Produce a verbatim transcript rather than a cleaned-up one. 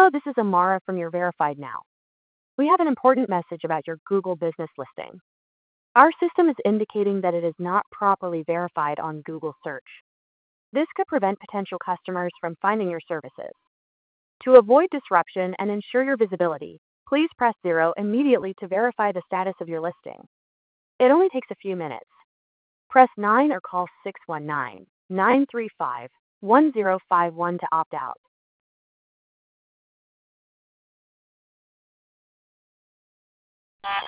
Hello, this is Amara from your Verified Now. We have an important message about your Google business listing. Our system is indicating that it is not properly verified on Google search. This could prevent potential customers from finding your services. To avoid disruption and ensure your visibility, please press zero immediately to verify the status of your listing. It only takes a few minutes. Press nine or call six one nine, nine three five, one zero five one to opt out.